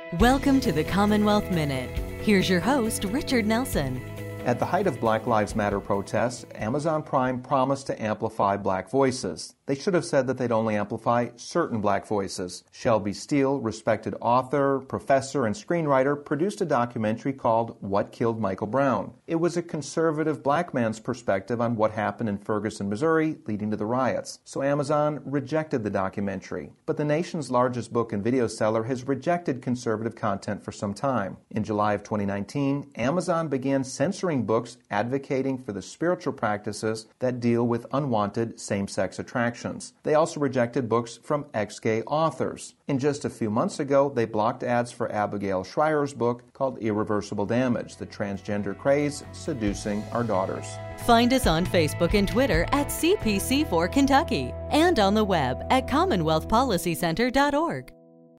Welcome to the Commonwealth Minute. Here's your host, Richard Nelson. At the height of Black Lives Matter protests, Amazon Prime promised to amplify black voices. They should have said that they'd only amplify certain black voices. Shelby Steele, respected author, professor, and screenwriter, produced a documentary called What Killed Michael Brown. It was a conservative black man's perspective on what happened in Ferguson, Missouri, leading to the riots. So Amazon rejected the documentary. But the nation's largest book and video seller has rejected conservative content for some time. In July of 2019, Amazon began censoring books advocating for the spiritual practices that deal with unwanted same-sex attractions. They also rejected books from ex-gay authors. And just a few months ago, they blocked ads for Abigail Shrier's book called Irreversible Damage, The Transgender Craze Seducing Our Daughters. Find us on Facebook and Twitter at CPC4 Kentucky and on the web at CommonwealthPolicyCenter.org.